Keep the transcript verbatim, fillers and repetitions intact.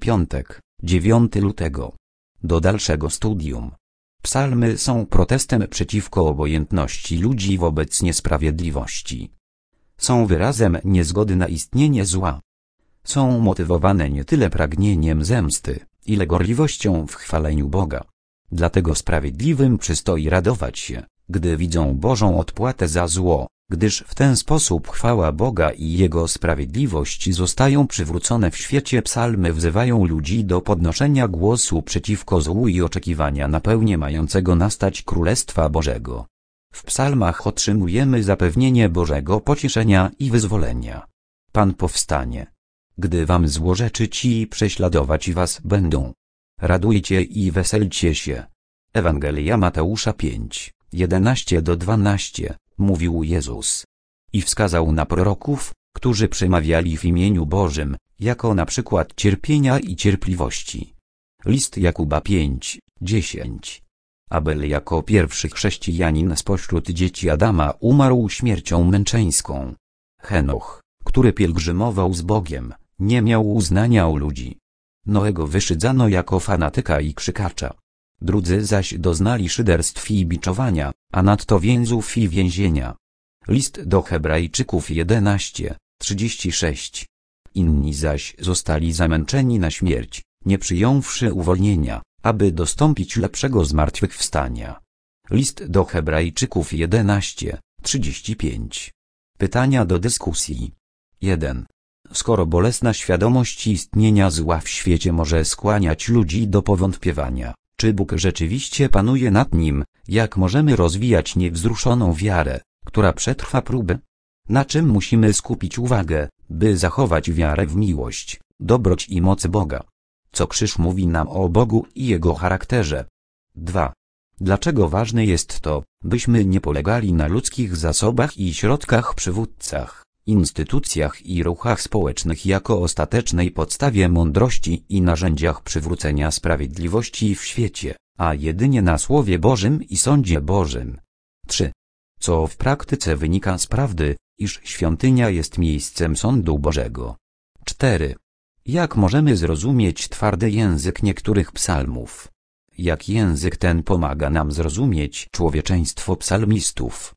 Piątek, dziewiątego lutego. Do dalszego studium. Psalmy są protestem przeciwko obojętności ludzi wobec niesprawiedliwości. Są wyrazem niezgody na istnienie zła. Są motywowane nie tyle pragnieniem zemsty, ile gorliwością w chwaleniu Boga. Dlatego sprawiedliwym przystoi radować się, gdy widzą Bożą odpłatę za zło, gdyż w ten sposób chwała Boga i Jego sprawiedliwość zostają przywrócone w świecie. Psalmy wzywają ludzi do podnoszenia głosu przeciwko złu i oczekiwania na pełnię mającego nastać Królestwa Bożego. W psalmach otrzymujemy zapewnienie Bożego pocieszenia i wyzwolenia. Pan powstanie, gdy wam złorzeczyć i prześladować was będą. Radujcie i weselcie się. Ewangelia Mateusza pięć, jedenaście do dwunastu, mówił Jezus. I wskazał na proroków, którzy przemawiali w imieniu Bożym, jako na przykład cierpienia i cierpliwości. List Jakuba pięć, dziesięć. Abel jako pierwszy chrześcijanin spośród dzieci Adama umarł śmiercią męczeńską. Henoch, który pielgrzymował z Bogiem, nie miał uznania u ludzi. Noego wyszydzano jako fanatyka i krzykacza. Drudzy zaś doznali szyderstw i biczowania, a nadto więzów i więzienia. List do Hebrajczyków jedenaście, trzydzieści sześć. Inni zaś zostali zamęczeni na śmierć, nie przyjąwszy uwolnienia, aby dostąpić lepszego zmartwychwstania. List do Hebrajczyków jedenaście, trzydzieści pięć. Pytania do dyskusji. jeden. Skoro bolesna świadomość istnienia zła w świecie może skłaniać ludzi do powątpiewania, czy Bóg rzeczywiście panuje nad nim, jak możemy rozwijać niewzruszoną wiarę, która przetrwa próby? Na czym musimy skupić uwagę, by zachować wiarę w miłość, dobroć i moc Boga? Co krzyż mówi nam o Bogu i Jego charakterze? dwa. Dlaczego ważne jest to, byśmy nie polegali na ludzkich zasobach i środkach przywódcach, instytucjach i ruchach społecznych jako ostatecznej podstawie mądrości i narzędziach przywrócenia sprawiedliwości w świecie, a jedynie na Słowie Bożym i Sądzie Bożym? trzy. Co w praktyce wynika z prawdy, iż świątynia jest miejscem sądu Bożego? cztery. Jak możemy zrozumieć twardy język niektórych psalmów? Jak język ten pomaga nam zrozumieć człowieczeństwo psalmistów?